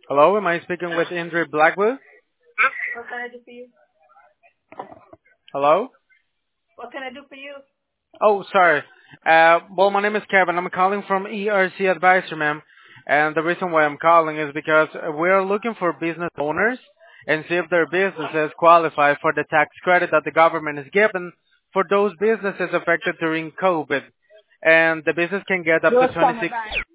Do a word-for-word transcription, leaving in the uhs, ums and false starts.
Hello, am I speaking with Indri Blackwood? What can I do for you? Hello? What can I do for you? Oh, sorry. Uh, well, my name is Kevin. I'm calling from E R C Advisor, ma'am. And the reason why I'm calling is because we're looking for business owners and see if their businesses qualify for the tax credit that the government has given for those businesses affected during COVID. And the business can get up to Those twenty-six. summertime.